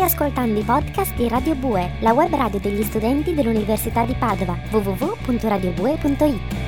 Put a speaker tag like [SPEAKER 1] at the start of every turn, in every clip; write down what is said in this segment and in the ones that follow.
[SPEAKER 1] ascoltando i podcast di Radio Bue, la web radio degli studenti dell'Università di Padova, www.radiobue.it.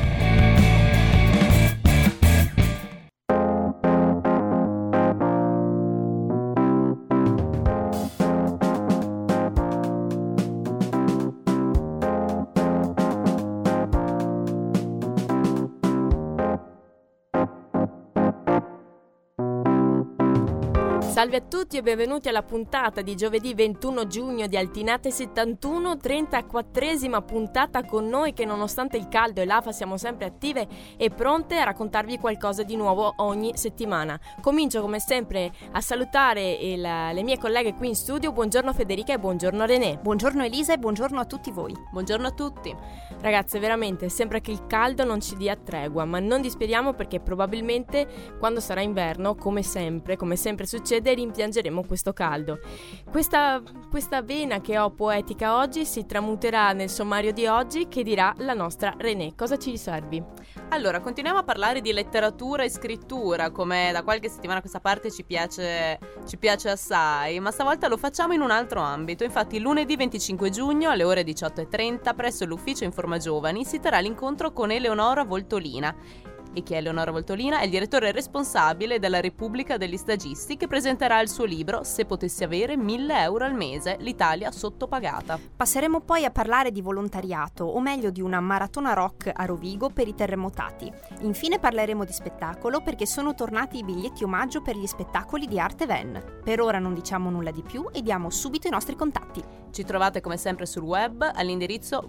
[SPEAKER 2] Salve a tutti e benvenuti alla puntata di giovedì 21 giugno di Altinate 71, 34esima puntata con noi che nonostante il caldo e l'afa siamo sempre attive e pronte a raccontarvi qualcosa di nuovo ogni settimana. Comincio come sempre a salutare le mie colleghe qui in studio. Buongiorno Federica e buongiorno René.
[SPEAKER 3] Buongiorno Elisa e buongiorno a tutti voi.
[SPEAKER 2] Buongiorno a tutti. Ragazze, veramente sembra che il caldo non ci dia tregua, ma non disperiamo perché probabilmente quando sarà inverno, come sempre succede, rimpiangeremo questo caldo. Questa vena che ho poetica oggi si tramuterà nel sommario di oggi che dirà la nostra René. Cosa ci riservi?
[SPEAKER 4] Allora, continuiamo a parlare di letteratura e scrittura, come da qualche settimana a questa parte ci piace assai, ma stavolta lo facciamo in un altro ambito. Infatti lunedì 25 giugno alle ore 18:30 presso l'ufficio Informa Giovani si terrà l'incontro con Eleonora Voltolina. E chi è Eleonora Voltolina? È il direttore responsabile della Repubblica degli Stagisti, che presenterà il suo libro Se potessi avere 1.000 euro al mese, l'Italia sottopagata.
[SPEAKER 3] Passeremo poi a parlare di volontariato, o meglio di una maratona rock a Rovigo per i terremotati. Infine parleremo di spettacolo perché sono tornati i biglietti omaggio per gli spettacoli di Arte Van. Per ora non diciamo nulla di più e diamo subito i nostri contatti.
[SPEAKER 4] Ci trovate come sempre sul web all'indirizzo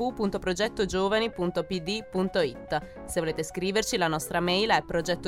[SPEAKER 4] www.progettogiovani.pd.it. Se volete scriverci, la nostra mail è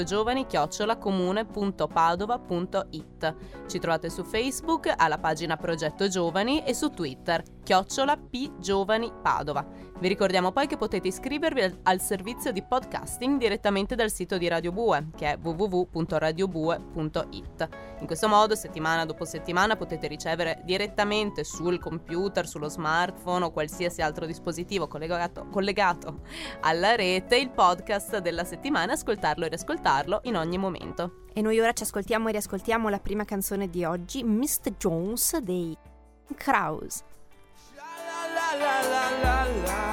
[SPEAKER 4] progettogiovani@comune.padova.it. Ci trovate su Facebook alla pagina Progetto Giovani e su Twitter @pgiovanipadova. Vi ricordiamo poi che potete iscrivervi al servizio di podcasting direttamente dal sito di Radio Bue, che è www.radiobue.it. In questo modo, settimana dopo settimana, potete ricevere direttamente sul computer, sullo smartphone o qualsiasi altro dispositivo collegato alla rete il podcast della settimana e ascoltarlo e riascoltarlo in ogni momento.
[SPEAKER 3] E noi ora ci ascoltiamo e riascoltiamo la prima canzone di oggi, Mr. Jones dei Kraus.
[SPEAKER 5] La la la la.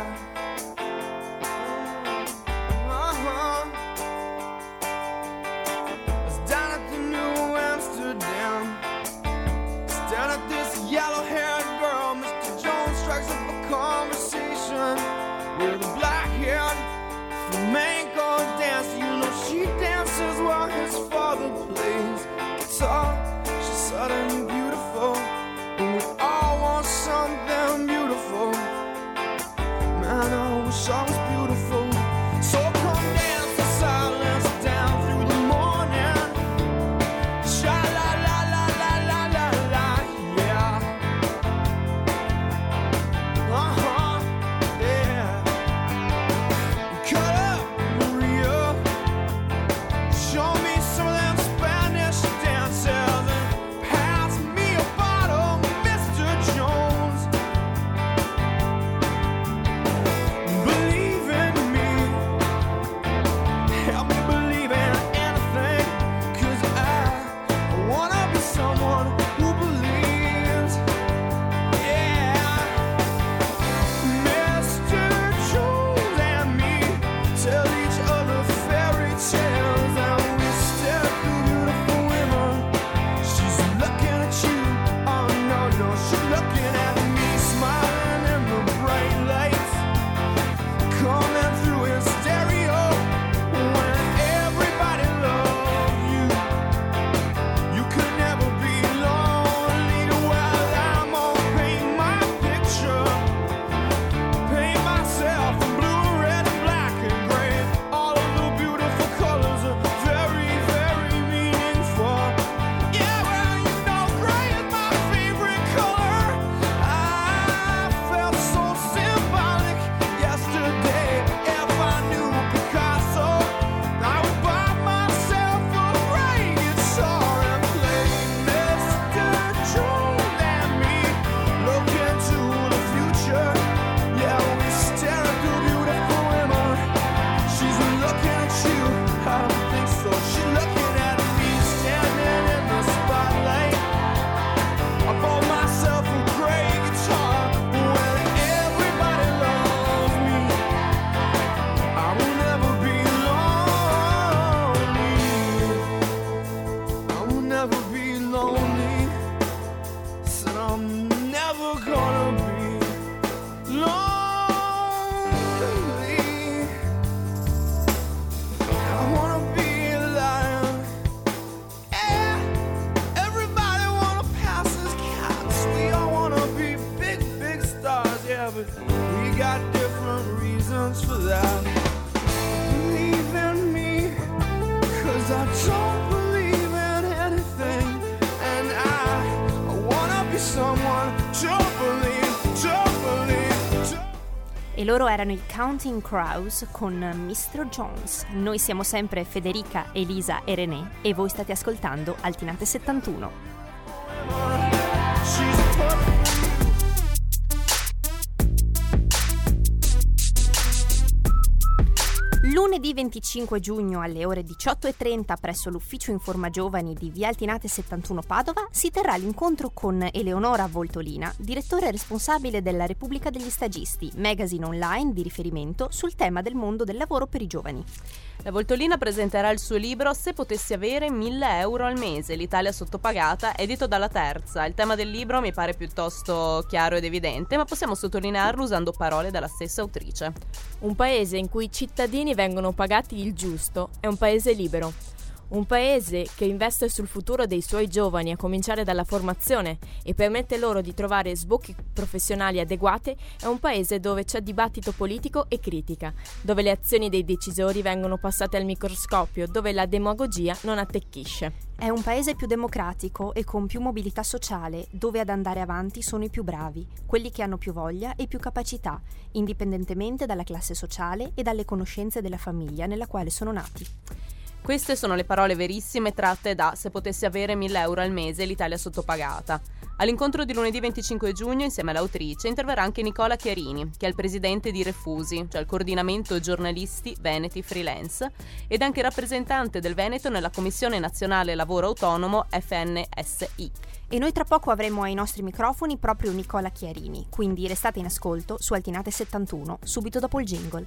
[SPEAKER 5] I was down at the New Amsterdam, staring at this yellow-haired girl. Mr. Jones strikes up a conversation with a black-haired flamenco dancer. You know she dances while his father plays guitar. She's sudden beautiful, and we all want something beautiful. lonely. Said I'm never gonna be lonely. I wanna be a lion. Yeah, everybody wanna pass as cats. We all wanna be big, big stars. Yeah, but we got different reasons for that. Believe in me, 'cause I don't believe in anything. And I wanna be someone to believe, to believe, to...
[SPEAKER 3] E loro erano i Counting Crows con Mr. Jones. Noi siamo sempre Federica, Elisa e René e voi state ascoltando Altinate 71.
[SPEAKER 5] She's perfect.
[SPEAKER 3] Lunedì 25 giugno alle ore 18:30 presso l'ufficio Informa Giovani di Via Altinate 71 Padova si terrà l'incontro con Eleonora Voltolina, direttore responsabile della Repubblica degli Stagisti, magazine online di riferimento sul tema del mondo del lavoro per i giovani.
[SPEAKER 4] La Voltolina presenterà il suo libro Se potessi avere 1.000 euro al mese, l'Italia sottopagata, edito dalla Terza. Il tema del libro mi pare piuttosto chiaro ed evidente, ma possiamo sottolinearlo usando parole dalla stessa autrice.
[SPEAKER 2] Un paese in cui i cittadini vengono pagati il giusto è un paese libero. Un paese che investe sul futuro dei suoi giovani, a cominciare dalla formazione, e permette loro di trovare sbocchi professionali adeguati, è un paese dove c'è dibattito politico e critica, dove le azioni dei decisori vengono passate al microscopio, dove la demagogia non attecchisce.
[SPEAKER 3] È un paese più democratico e con più mobilità sociale, dove ad andare avanti sono i più bravi, quelli che hanno più voglia e più capacità, indipendentemente dalla classe sociale e dalle conoscenze della famiglia nella quale sono nati.
[SPEAKER 4] Queste sono le parole verissime tratte da Se potessi avere 1.000 euro al mese, l'Italia sottopagata. All'incontro di lunedì 25 giugno, insieme all'autrice, interverrà anche Nicola Chiarini, che è il presidente di Refusi, cioè il coordinamento giornalisti veneti freelance, ed anche rappresentante del Veneto nella Commissione Nazionale Lavoro Autonomo FNSI.
[SPEAKER 3] E noi tra poco avremo ai nostri microfoni proprio Nicola Chiarini, quindi restate in ascolto su Altinate 71, subito dopo il jingle.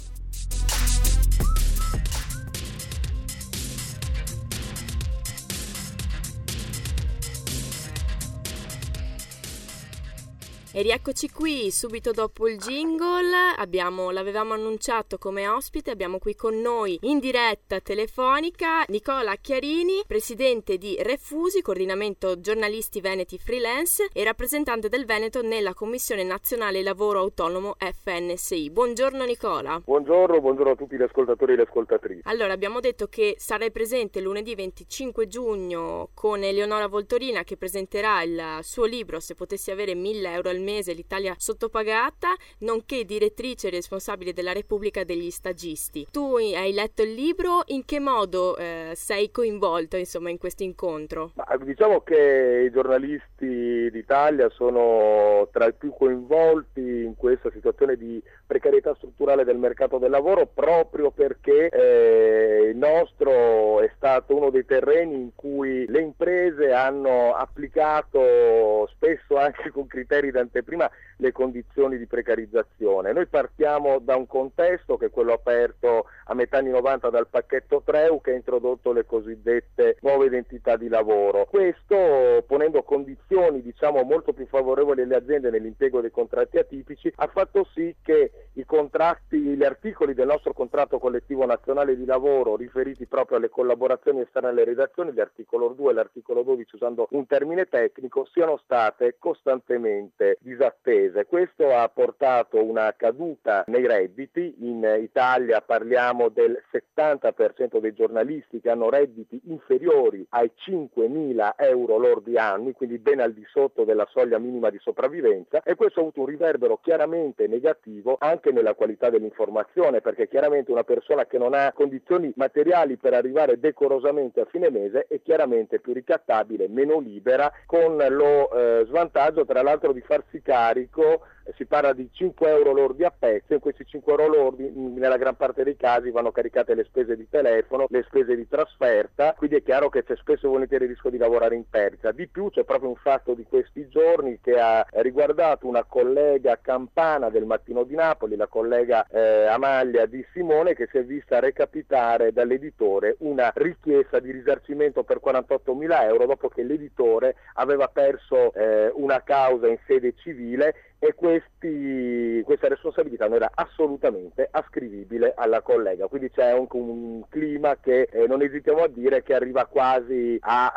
[SPEAKER 2] E rieccoci qui, subito dopo il jingle, l'avevamo annunciato come ospite, abbiamo qui con noi in diretta telefonica Nicola Chiarini, presidente di Refusi, coordinamento giornalisti veneti freelance e rappresentante del Veneto nella Commissione Nazionale Lavoro Autonomo FNSI. Buongiorno Nicola.
[SPEAKER 6] Buongiorno a tutti gli ascoltatori e le ascoltatrici.
[SPEAKER 2] Allora, abbiamo detto che sarai presente lunedì 25 giugno con Eleonora Voltolina che presenterà il suo libro Se potessi avere 1.000 euro al mese, l'Italia sottopagata, nonché direttrice e responsabile della Repubblica degli Stagisti. Tu hai letto il libro, in che modo sei coinvolto insomma in questo incontro?
[SPEAKER 6] Diciamo che i giornalisti d'Italia sono tra i più coinvolti in questa situazione di precarietà strutturale del mercato del lavoro, proprio perché il nostro è stato uno dei terreni in cui le imprese hanno applicato spesso anche con criteri d'anteprima le condizioni di precarizzazione. Noi partiamo da un contesto che è quello aperto a metà anni 90 dal pacchetto Treu, che ha introdotto le cosiddette nuove identità di lavoro. Questo, ponendo condizioni molto più favorevoli alle aziende nell'impiego dei contratti atipici, ha fatto sì che gli articoli del nostro contratto collettivo nazionale di lavoro riferiti proprio alle collaborazioni esterne alle redazioni, l'articolo 2 e l'articolo 12, usando un termine tecnico, siano state costantemente disattese. Questo ha portato una caduta nei redditi. In Italia parliamo del 70% dei giornalisti che hanno redditi inferiori ai 5.000 euro lordi annui, quindi ben al di sotto della soglia minima di sopravvivenza, e questo ha avuto un riverbero chiaramente negativo anche nella qualità dell'informazione, perché chiaramente una persona che non ha condizioni materiali per arrivare decorosamente a fine mese è chiaramente più ricattabile, meno libera, con lo svantaggio tra l'altro di farsi farsi carico. Si parla di 5 euro lordi a pezzo, in questi 5 euro lordi nella gran parte dei casi vanno caricate le spese di telefono, le spese di trasferta, quindi è chiaro che c'è spesso e volentieri il rischio di lavorare in perdita. Di più c'è proprio un fatto di questi giorni che ha riguardato una collega campana del Mattino di Napoli, la collega Amalia Di Simone, che si è vista recapitare dall'editore una richiesta di risarcimento per 48.000 euro dopo che l'editore aveva perso una causa in sede civile, e questa responsabilità non era assolutamente ascrivibile alla collega. Quindi c'è anche un clima che non esitiamo a dire che arriva quasi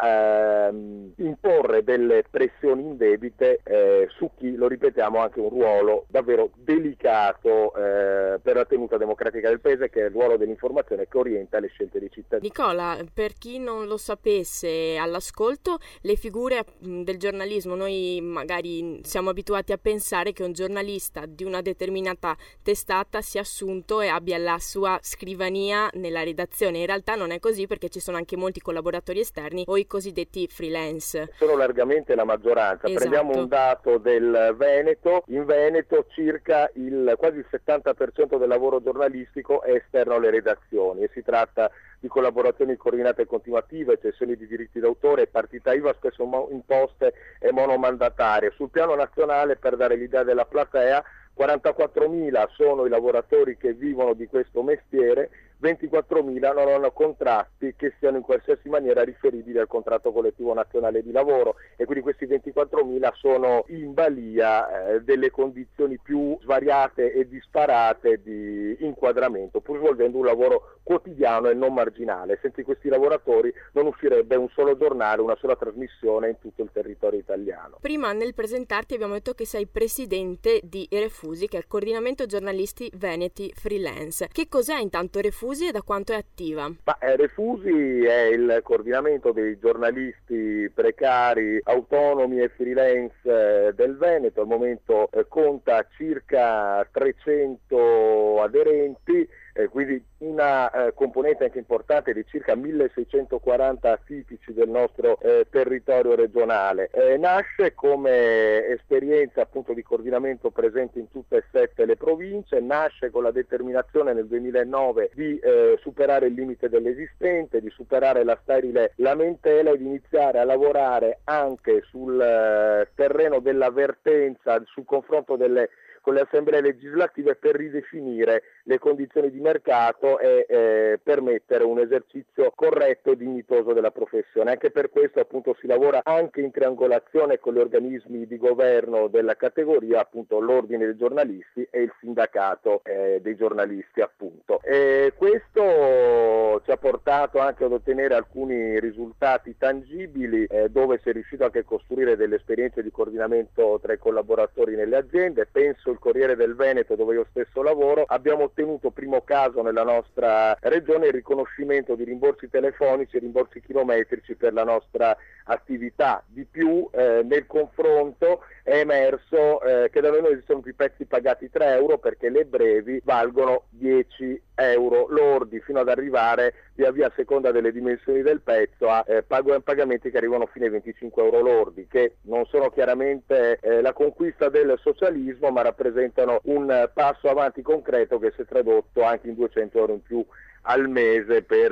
[SPEAKER 6] a imporre delle pressioni indebite su chi, lo ripetiamo, ha anche un ruolo davvero delicato per la tenuta democratica del paese, che è il ruolo dell'informazione che orienta le scelte dei cittadini.
[SPEAKER 2] Nicola, per chi non lo sapesse all'ascolto, le figure del giornalismo, noi magari siamo abituati a pensare che un giornalista di una determinata testata sia assunto e abbia la sua scrivania nella redazione. In realtà non è così, perché ci sono anche molti collaboratori esterni o i cosiddetti freelance.
[SPEAKER 6] Sono largamente la maggioranza.
[SPEAKER 2] Esatto.
[SPEAKER 6] Prendiamo un dato del Veneto. In Veneto circa quasi il 70% del lavoro giornalistico è esterno alle redazioni, e si tratta di collaborazioni coordinate e continuative, cessioni di diritti d'autore, partita IVA spesso imposte e monomandatarie. Sul piano nazionale, per dare l'idea della platea, 44.000 sono i lavoratori che vivono di questo mestiere, 24.000 non hanno contratti che siano in qualsiasi maniera riferibili al contratto collettivo nazionale di lavoro, e quindi questi 24.000 sono in balia delle condizioni più svariate e disparate di inquadramento, pur svolgendo un lavoro quotidiano e non marginale. Senza questi lavoratori non uscirebbe un solo giornale, una sola trasmissione in tutto il territorio italiano.
[SPEAKER 2] Prima, nel presentarti, abbiamo detto che sei presidente di Refusi, che è il coordinamento giornalisti veneti freelance. Che cos'è intanto Refusi e da quanto è attiva?
[SPEAKER 6] Refusi è il coordinamento dei giornalisti precari, autonomi e freelance del Veneto. Al momento conta circa 300 aderenti, quindi una componente anche importante di circa 1640 tipici del nostro territorio regionale. Nasce come esperienza appunto di coordinamento presente in tutte e 7 le province, nasce con la determinazione nel 2009 di superare il limite dell'esistente, di superare la sterile lamentela e di iniziare a lavorare anche sul terreno dell'avvertenza, sul confronto con le assemblee legislative, per ridefinire le condizioni di mercato e permettere un esercizio corretto e dignitoso della professione. Anche per questo appunto si lavora anche in triangolazione con gli organismi di governo della categoria, appunto l'Ordine dei giornalisti e il sindacato dei giornalisti appunto. E questo ci ha portato anche ad ottenere alcuni risultati tangibili, dove si è riuscito anche a costruire delle esperienze di coordinamento tra i collaboratori nelle aziende. Penso il Corriere del Veneto, dove io stesso lavoro, abbiamo ottenuto primo caso nella nostra regione il riconoscimento di rimborsi telefonici e rimborsi chilometrici per la nostra attività. Di più, nel confronto è emerso che da noi non esistono più pezzi pagati 3 euro, perché le brevi valgono 10 euro lordi, fino ad arrivare via via, a seconda delle dimensioni del pezzo, a pagamenti che arrivano fino ai 25 euro lordi, che non sono chiaramente la conquista del socialismo, ma rappresentano un passo avanti concreto che si è tradotto anche in 200 euro in più al mese per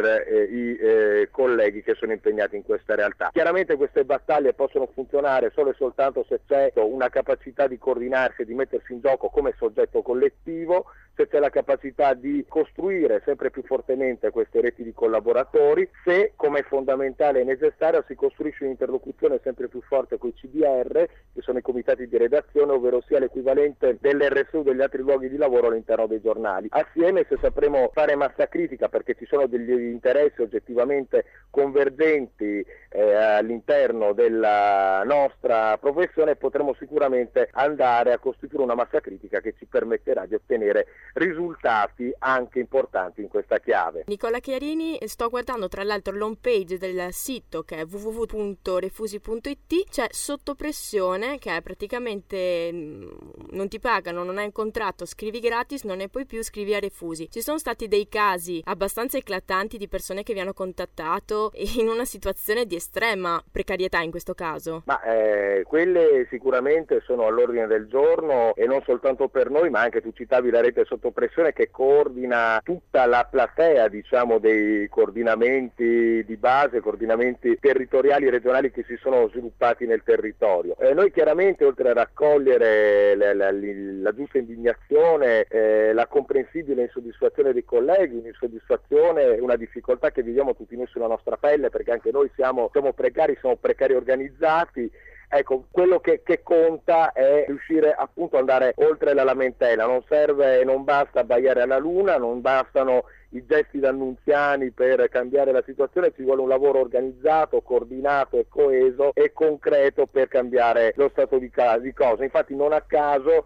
[SPEAKER 6] i colleghi che sono impegnati in questa realtà. Chiaramente queste battaglie possono funzionare solo e soltanto se c'è una capacità di coordinarsi e di mettersi in gioco come soggetto collettivo, se c'è la capacità di costruire sempre più fortemente queste reti di collaboratori, se, come è fondamentale e necessario, si costruisce un'interlocuzione sempre più forte con i CDR, che sono i comitati di redazione, ovvero sia l'equivalente dell'RSU, degli altri luoghi di lavoro all'interno dei giornali. Assieme, se sapremo fare massa critica, perché ci sono degli interessi oggettivamente convergenti all'interno della nostra professione, potremo sicuramente andare a costituire una massa critica che ci permetterà di ottenere risultati anche importanti in questa chiave.
[SPEAKER 2] Nicola Chiarini, sto guardando tra l'altro l'home page del sito che è www.refusi.it, c'è Sotto pressione, che è praticamente non ti pagano, non hai un contratto, scrivi gratis, non ne puoi più, scrivi a Refusi. Ci sono stati dei casi abbastanza eclatanti di persone che vi hanno contattato in una situazione di estrema precarietà in questo caso?
[SPEAKER 6] Ma quelle sicuramente sono all'ordine del giorno, e non soltanto per noi, ma anche tu citavi la rete Sotto pressione, che coordina tutta la platea, diciamo, dei coordinamenti di base, coordinamenti territoriali e regionali che si sono sviluppati nel territorio. Noi chiaramente, oltre a raccogliere la giusta indignazione, la comprensibile insoddisfazione dei colleghi, un'insoddisfazione, una difficoltà che viviamo tutti noi sulla nostra pelle, perché anche noi siamo precari organizzati. Ecco, quello che conta è riuscire appunto ad andare oltre la lamentela. Non serve e non basta abbaiare alla luna, non bastano i gesti d'annunziani per cambiare la situazione, ci vuole un lavoro organizzato, coordinato e coeso e concreto per cambiare lo stato di cose. Infatti non a caso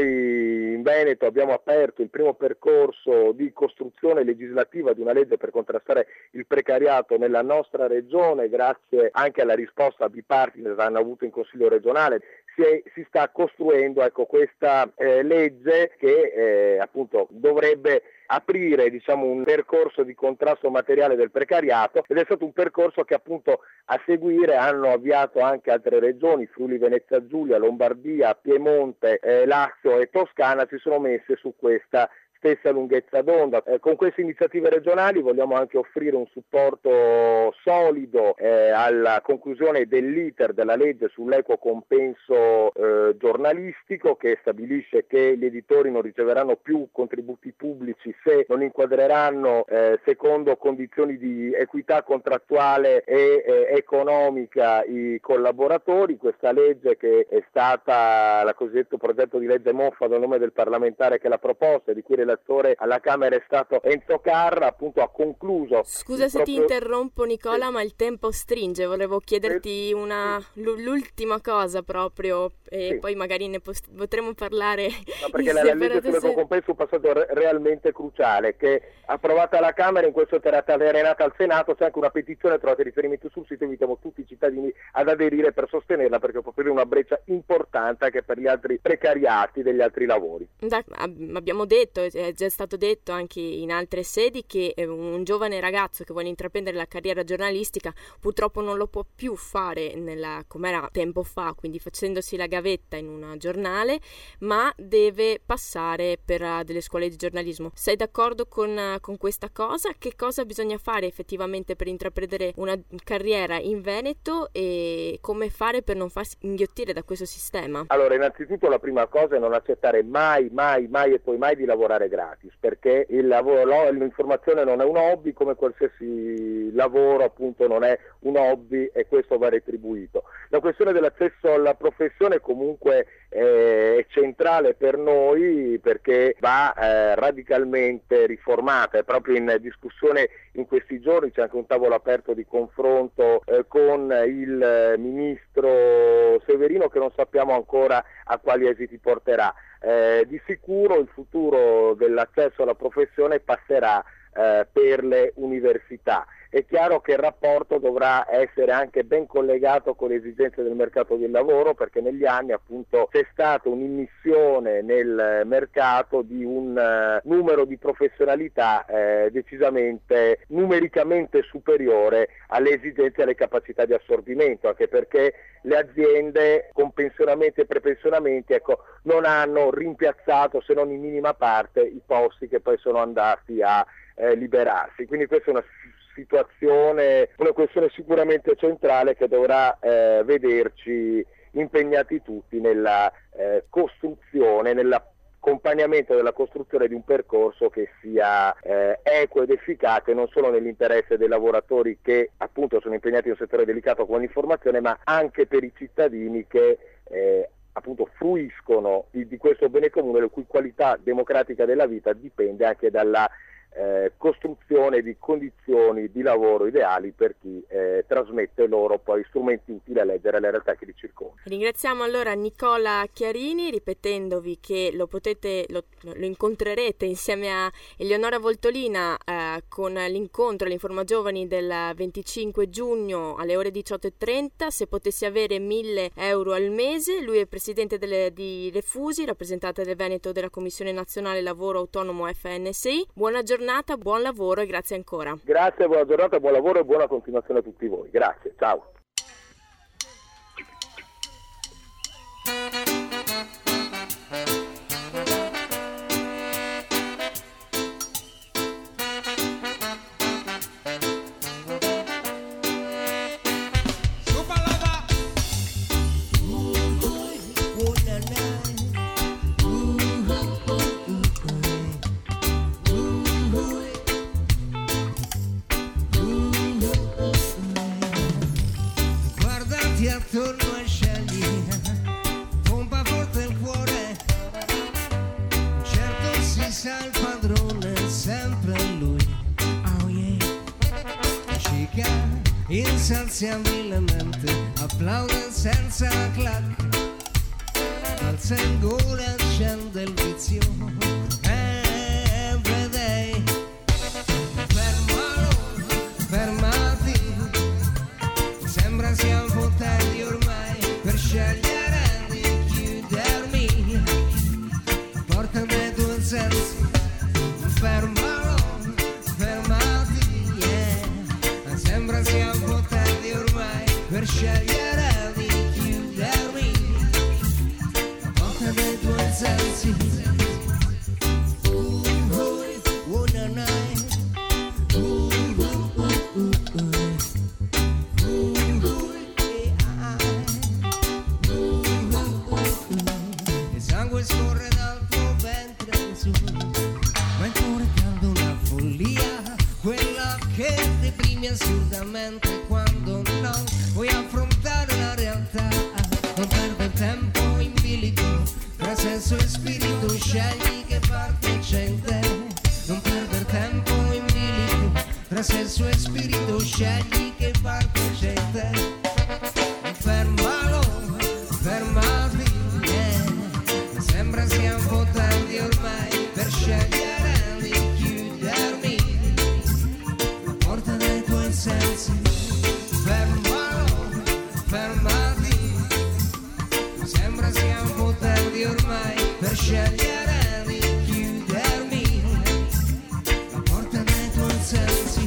[SPEAKER 6] noi in Veneto abbiamo aperto il primo percorso di costruzione legislativa di una legge per contrastare il precariato nella nostra regione, grazie anche alla risposta bipartisan che hanno avuto in Consiglio regionale. Si sta costruendo, ecco, questa legge che appunto dovrebbe aprire, diciamo, un percorso di contrasto materiale del precariato, ed è stato un percorso che appunto a seguire hanno avviato anche altre regioni, Friuli Venezia Giulia, Lombardia, Piemonte, Lazio e Toscana si sono messe su questa stessa lunghezza d'onda. Con queste iniziative regionali vogliamo anche offrire un supporto solido alla conclusione dell'iter della legge sull'equo compenso giornalistico, che stabilisce che gli editori non riceveranno più contributi pubblici se non inquadreranno secondo condizioni di equità contrattuale e economica i collaboratori. Questa legge, che è stata la cosiddetto progetto di legge Moffa dal nome del parlamentare che l'ha proposta, di cui relatore alla Camera è stato Enzo Carra, appunto ha concluso.
[SPEAKER 2] Scusa se ti interrompo, Nicola, sì, ma il tempo stringe. Volevo chiederti l'ultima cosa proprio, e sì, poi magari ne potremo parlare. No,
[SPEAKER 6] perché la legge sull'equo compenso è un passaggio realmente cruciale, che approvata alla Camera, in questo è arenata al Senato. C'è anche una petizione, trovate riferimento sul sito, invitiamo tutti i cittadini ad aderire per sostenerla, perché può aprire una breccia importante anche per gli altri precariati degli altri lavori.
[SPEAKER 2] Abbiamo detto, è già stato detto anche in altre sedi, che un giovane ragazzo che vuole intraprendere la carriera giornalistica purtroppo non lo può più fare come era tempo fa, quindi facendosi la gavetta in un giornale, ma deve passare per delle scuole di giornalismo. Sei d'accordo con questa cosa? Che cosa bisogna fare effettivamente per intraprendere una carriera in Veneto, e come fare per non farsi inghiottire da questo sistema?
[SPEAKER 6] Allora, innanzitutto la prima cosa è non accettare mai e poi mai di lavorare gratis, perché il lavoro, l'informazione non è un hobby, come qualsiasi lavoro appunto non è un hobby, e questo va retribuito. La questione dell'accesso alla professione comunque è centrale per noi, perché va radicalmente riformata. È proprio in discussione in questi giorni, c'è anche un tavolo aperto di confronto con il ministro Severino, che non sappiamo ancora a quali esiti porterà. Di sicuro il futuro dell'accesso alla professione passerà per le università. È chiaro che il rapporto dovrà essere anche ben collegato con le esigenze del mercato del lavoro, perché negli anni appunto c'è stata un'immissione nel mercato di un numero di professionalità decisamente numericamente superiore alle esigenze e alle capacità di assorbimento, anche perché le aziende con pensionamenti e prepensionamenti, ecco, non hanno rimpiazzato, se non in minima parte, i posti che poi sono andati a liberarsi. Quindi questa è una questione sicuramente centrale, che dovrà vederci impegnati tutti nella costruzione, nell'accompagnamento della costruzione di un percorso che sia equo ed efficace, non solo nell'interesse dei lavoratori che appunto sono impegnati in un settore delicato come l'informazione, ma anche per i cittadini che appunto fruiscono di questo bene comune, la cui qualità democratica della vita dipende anche dalla costruzione di condizioni di lavoro ideali per chi trasmette loro poi strumenti utili a leggere la realtà che li circonda.
[SPEAKER 2] Ringraziamo allora Nicola Chiarini, ripetendovi che lo incontrerete insieme a Eleonora Voltolina con l'Informa Giovani del 25 giugno alle ore 18:30. Se potessi avere 1.000 euro al mese, lui è presidente di Refusi, rappresentante del Veneto della Commissione Nazionale Lavoro Autonomo FNSI. Buona giornata, buon lavoro e grazie ancora.
[SPEAKER 6] Grazie, buona giornata, buon lavoro e buona continuazione a tutti voi. Grazie, ciao.
[SPEAKER 7] Attorno e scegli, pompa forte il cuore, certo si sa il padrone, sempre lui, oh yeah. Cica insaziabilmente, applaude senza clac, alza in gola, scende il vizio, every day. Fermalo, fermati, sembra sia un po' tardi ormai per scegliere di chiudermi, porta dei tuoi sensi, fermalo, fermati, yeah. Sembra sia un po' tardi ormai per scegliere di chiudermi, porta dei tuoi sensi. Scorre dal tuo ventre su, ma il cuore caldo una follia, quella che deprimi assurdamente quando non vuoi affrontare la realtà. Non perdere tempo in bilico, tra senso e spirito, scegli che parte c'è in te. Non perdere tempo in bilico, tra senso e spirito, scegli che parte c'è in te. Fermalo, fermati, sembra sia un po' tardi ormai per scegliere di chiudermi, la porta dei tuoi sensi. Fermalo, fermati, sembra sia un po' tardi ormai per scegliere di chiudermi, la porta dei tuoi sensi.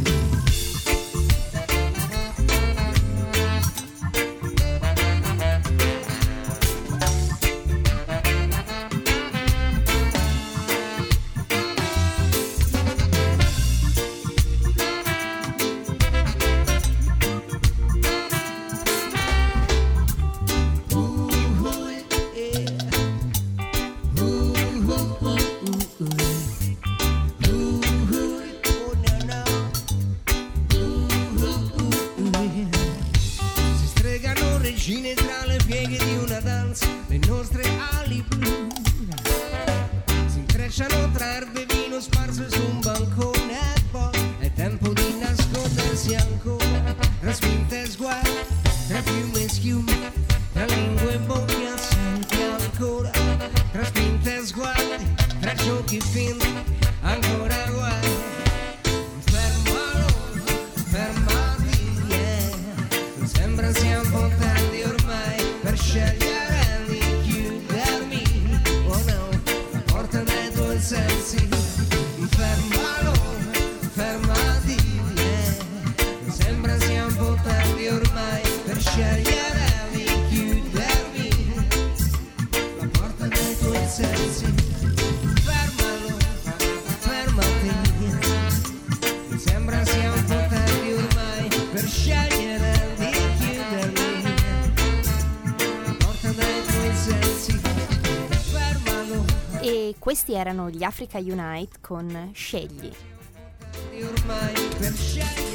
[SPEAKER 7] Tra le pieghe di una danza, le nostre ali blu si intrecciano tra erbe e vino sparse su un bancone. E poi è tempo di nascondersi ancora, tra spinte e sguardi, tra fiume e schiume, tra lingue e bocche assenti ancora, tra spinte e sguardi, tra giochi finti, ancora guai. Fermalo, fermati, yeah. Sembra sia un po' tardi ormai per scegliere di chiudermi, oh no, la porta dei tuoi sensi. Fermalo, fermati, yeah. Sembra sia un po' tardi ormai per scegliere di chiudermi, la porta dei tuoi sensi. Fermalo, fermati, yeah. Sembra sia un po' tardi ormai per scegliere di chiudermi, la porta dei tuoi sensi. Fermalo.
[SPEAKER 3] E questi erano gli Africa Unite con Scegli.
[SPEAKER 7] Ormai per scegliere.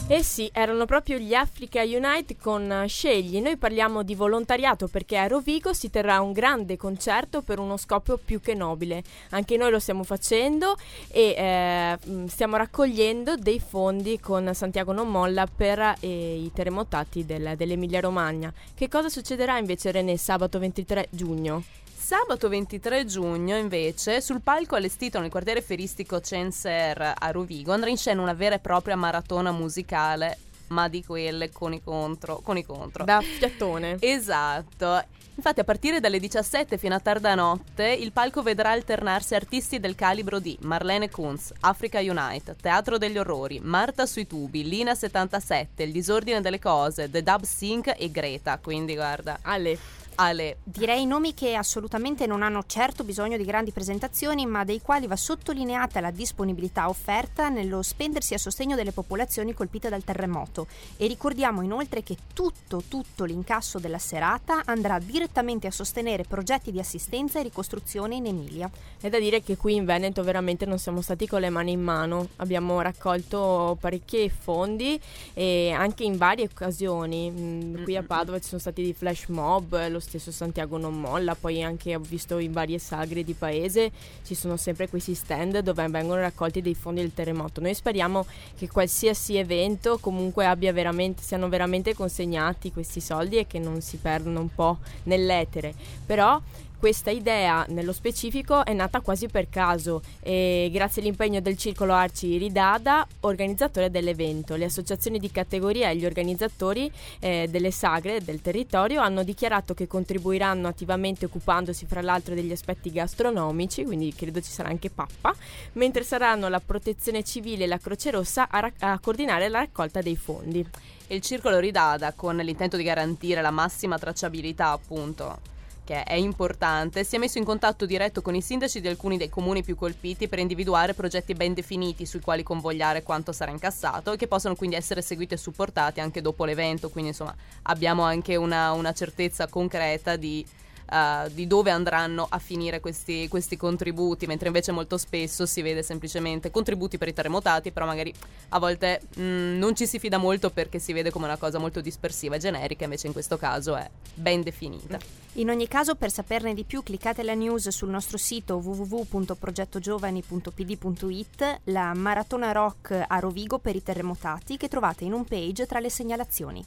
[SPEAKER 2] Eh sì, erano proprio gli Africa Unite con Scegli. Noi parliamo di volontariato perché a Rovigo si terrà un grande concerto per uno scopo più che nobile. Anche noi lo stiamo facendo e stiamo raccogliendo dei fondi con Santiago Non Molla per i terremotati dell'Emilia Romagna. Che cosa succederà invece, René, sabato 23 giugno?
[SPEAKER 4] Sabato 23 giugno invece sul palco allestito nel quartiere feristico Censer a Rovigo andrà in scena una vera e propria maratona musicale, ma di quelle con i contro.
[SPEAKER 2] Da fiattone.
[SPEAKER 4] Esatto. Infatti a partire dalle 17 fino a tarda notte il palco vedrà alternarsi artisti del calibro di Marlene Kunz, Africa Unite, Teatro degli Orrori, Marta sui tubi, Lina 77, Il disordine delle cose, The Dub Sync e Greta, quindi guarda. Ale.
[SPEAKER 3] Direi nomi che assolutamente non hanno certo bisogno di grandi presentazioni, ma dei quali va sottolineata la disponibilità offerta nello spendersi a sostegno delle popolazioni colpite dal terremoto. E ricordiamo inoltre che tutto l'incasso della serata andrà direttamente a sostenere progetti di assistenza e ricostruzione in Emilia.
[SPEAKER 2] È da dire che qui in Veneto veramente non siamo stati con le mani in mano, abbiamo raccolto parecchi fondi e anche in varie occasioni. Qui a Padova ci sono stati dei flash mob, lo stesso Santiago Non Molla, poi anche ho visto in varie sagre di paese ci sono sempre questi stand dove vengono raccolti dei fondi del terremoto. Noi speriamo che qualsiasi evento comunque siano veramente consegnati questi soldi e che non si perdano un po' nell'etere, però questa idea nello specifico è nata quasi per caso e grazie all'impegno del Circolo Arci Ridada, organizzatore dell'evento. Le associazioni di categoria e gli organizzatori delle sagre del territorio hanno dichiarato che contribuiranno attivamente occupandosi fra l'altro degli aspetti gastronomici, quindi credo ci sarà anche pappa, mentre saranno la Protezione Civile e la Croce Rossa a coordinare la raccolta dei fondi.
[SPEAKER 4] Il Circolo Ridada, con l'intento di garantire la massima tracciabilità appunto che è importante, si è messo in contatto diretto con i sindaci di alcuni dei comuni più colpiti per individuare progetti ben definiti sui quali convogliare quanto sarà incassato e che possono quindi essere seguiti e supportati anche dopo l'evento, quindi insomma abbiamo anche una certezza concreta di dove andranno a finire questi contributi, mentre invece molto spesso si vede semplicemente contributi per i terremotati, però magari a volte non ci si fida molto perché si vede come una cosa molto dispersiva e generica, invece in questo caso è ben definita.
[SPEAKER 3] In ogni caso, per saperne di più cliccate la news sul nostro sito www.progettogiovani.pd.it, la Maratona Rock a Rovigo per i terremotati, che trovate in un page tra le segnalazioni.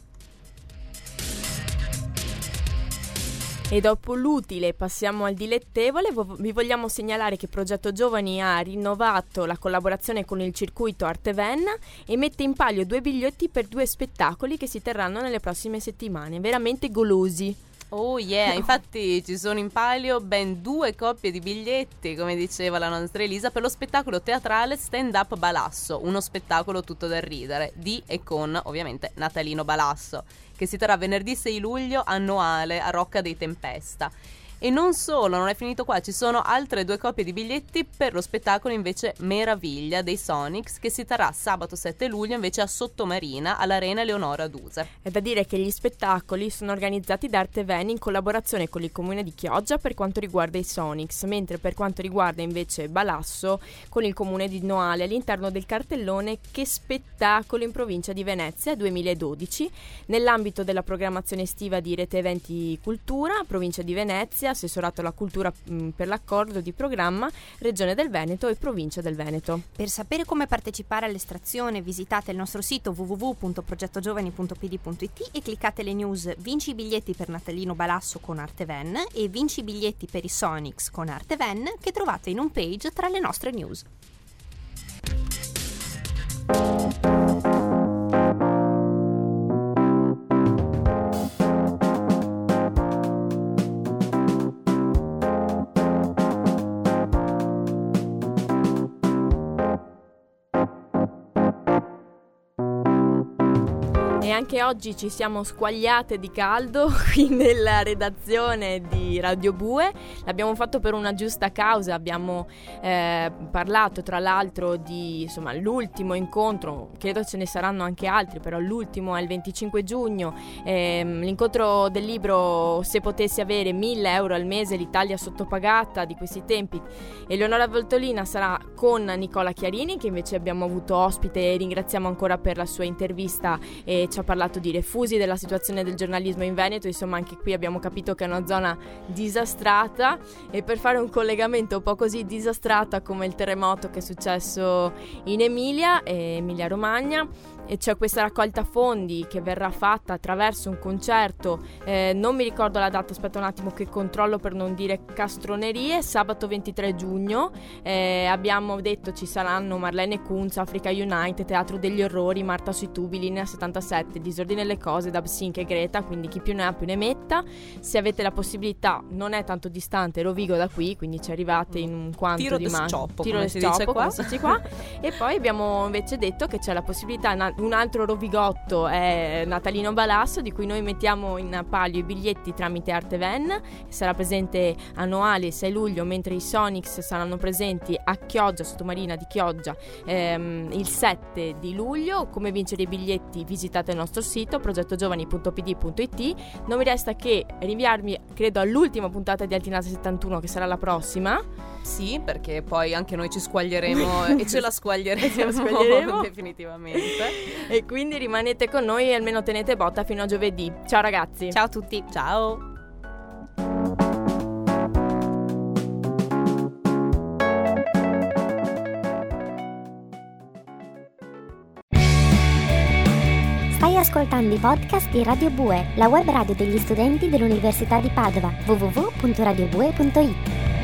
[SPEAKER 2] E dopo l'utile passiamo al dilettevole. Vi vogliamo segnalare che Progetto Giovani ha rinnovato la collaborazione con il circuito Artevenna e mette in palio 2 biglietti per 2 spettacoli che si terranno nelle prossime settimane, veramente golosi.
[SPEAKER 4] Oh yeah, infatti ci sono in palio ben 2 coppie di biglietti, come diceva la nostra Elisa, per lo spettacolo teatrale Stand Up Balasso, uno spettacolo tutto da ridere, di e con ovviamente Natalino Balasso, che si terrà venerdì 6 luglio annuale a Rocca dei Tempesta. E non solo, non è finito qua, ci sono altre 2 coppie di biglietti per lo spettacolo invece Meraviglia dei Sonics, che si terrà sabato 7 luglio invece a Sottomarina all'Arena Leonora Duse.
[SPEAKER 2] È da dire che gli spettacoli sono organizzati da Arteven in collaborazione con il comune di Chioggia per quanto riguarda i Sonics, mentre per quanto riguarda invece Balasso con il comune di Noale all'interno del cartellone Che spettacolo in provincia di Venezia 2012, nell'ambito della programmazione estiva di Rete Eventi Cultura, provincia di Venezia, assessorato alla cultura per l'accordo di programma Regione del Veneto e Provincia del Veneto.
[SPEAKER 3] Per sapere come partecipare all'estrazione visitate il nostro sito www.progettogiovani.pd.it e cliccate le news Vinci i biglietti per Natalino Balasso con Arteven e Vinci i biglietti per i Sonics con Arteven, che trovate in un page tra le nostre news.
[SPEAKER 2] E anche oggi ci siamo squagliate di caldo qui nella redazione di Radio Bue. L'abbiamo fatto per una giusta causa, abbiamo parlato tra l'altro di, insomma, l'ultimo incontro, credo ce ne saranno anche altri, però l'ultimo è il 25 giugno, l'incontro del libro Se potessi avere 1.000 euro al mese, l'Italia sottopagata di questi tempi. Eleonora Voltolina sarà con Nicola Chiarini, che invece abbiamo avuto ospite e ringraziamo ancora per la sua intervista, e ci ha parlato di refusi, della situazione del giornalismo in Veneto. Insomma, anche qui abbiamo capito che è una zona disastrata, e per fare un collegamento un po' così disastrata come il terremoto che è successo in Emilia Romagna, e c'è questa raccolta fondi che verrà fatta attraverso un concerto, non mi ricordo la data, aspetta un attimo che controllo per non dire castronerie, sabato 23 giugno. Abbiamo detto ci saranno Marlene Kunz, Africa Unite, Teatro degli Orrori, Marta sui tubi, Linea 77, Disordine le cose, Dab Sync e Greta, quindi chi più ne ha più ne metta. Se avete la possibilità, non è tanto distante Rovigo da qui, quindi ci arrivate in un quanto
[SPEAKER 4] tiro
[SPEAKER 2] di
[SPEAKER 4] tiro le scioppo,
[SPEAKER 2] qua. E poi abbiamo invece detto che c'è la possibilità, un altro Rovigotto è Natalino Balasso, di cui noi mettiamo in palio i biglietti tramite Arteven. Sarà presente a Noale il 6 luglio, mentre i Sonics saranno presenti a Chioggia, Sottomarina di Chioggia, il 7 di luglio. Come vincere i biglietti visitate il nostro sito progettogiovani.pd.it. Non mi resta che rinviarmi, credo, all'ultima puntata di Altinate 71, che sarà la prossima.
[SPEAKER 4] Sì, perché poi anche noi ci squaglieremo e ce la squaglieremo definitivamente.
[SPEAKER 2] E quindi rimanete con noi e almeno tenete botta fino a giovedì. Ciao ragazzi.
[SPEAKER 3] Ciao a tutti.
[SPEAKER 4] Ciao.
[SPEAKER 1] Stai ascoltando i podcast di Radio Bue, la web radio degli studenti dell'Università di Padova, www.radiobue.it.